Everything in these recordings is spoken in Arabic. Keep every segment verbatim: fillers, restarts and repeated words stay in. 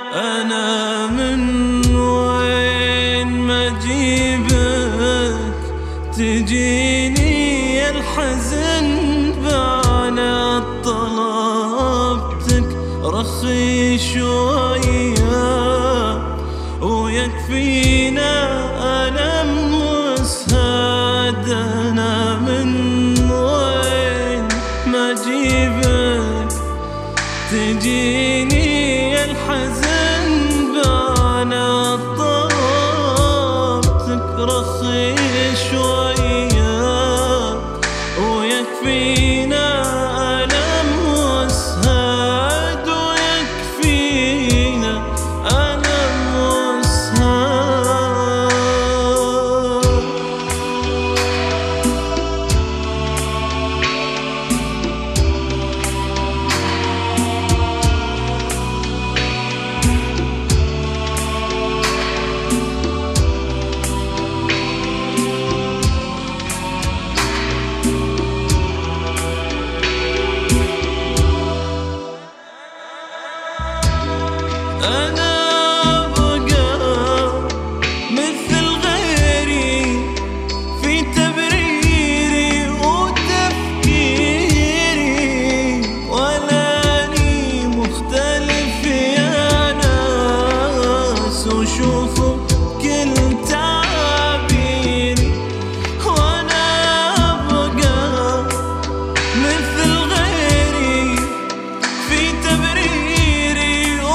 أنا من وين ما أجيبك تجيني الحزن بعنا طلبتك رخي شوية ويكفينا ألم واسهاد. أنا من وين ما أجيبك تجيني الحزن بعنا طلبتك رخي شوية ويكفينا ألم واسهاد ويكفينا ألم واسهاد. أنا أبقى مثل غيري في تبريري وتفكيري ولاني مختلف يا ناس وشوفوا كل تعابيري. وأنا أبقى مثل غيري في تبريري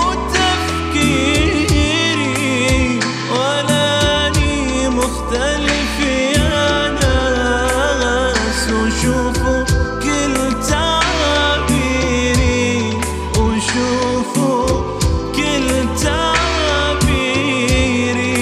مختلف يا ناس وشوفوا كل تعابيري وشوفوا كل تعابيري.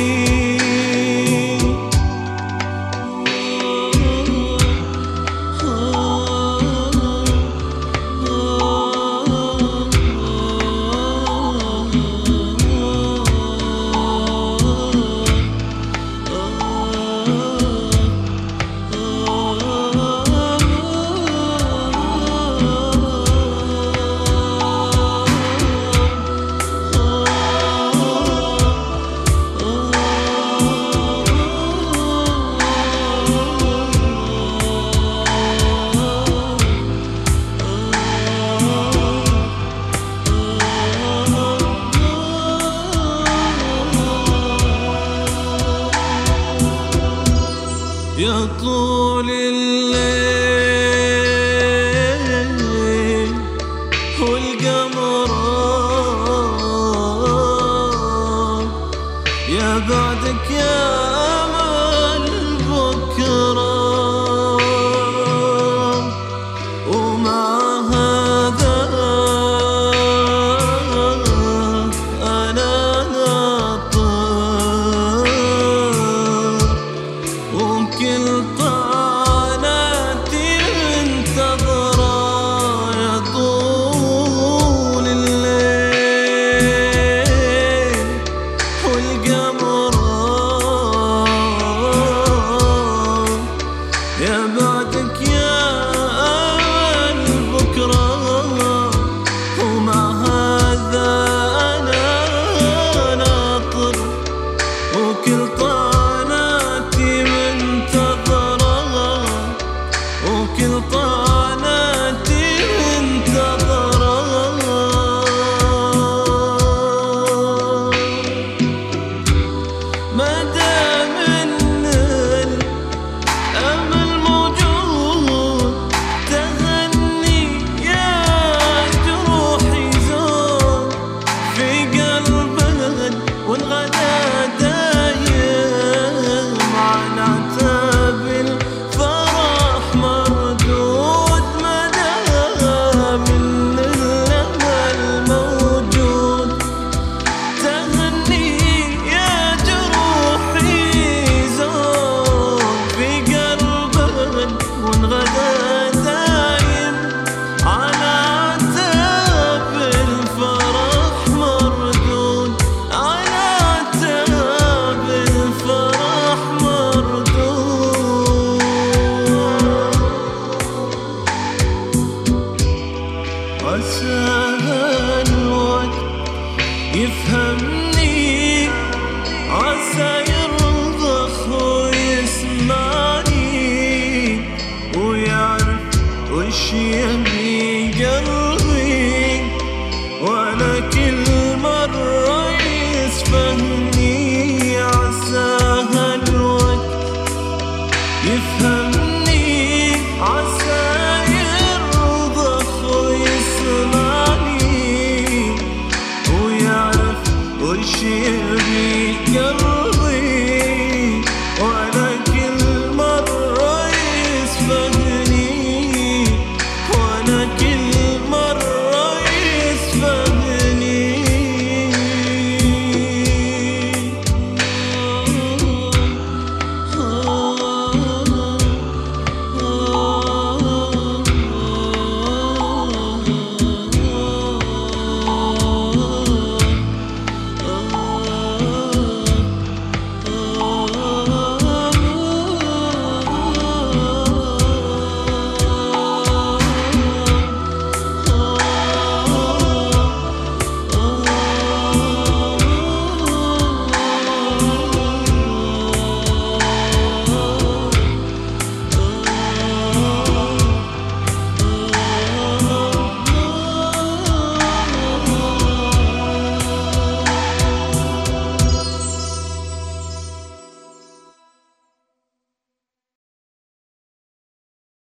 يا طول الليل والقمران يا بعدك يا أمل بكرة ومع هذا أنا ناطر وكل طرف وش يبي قلبي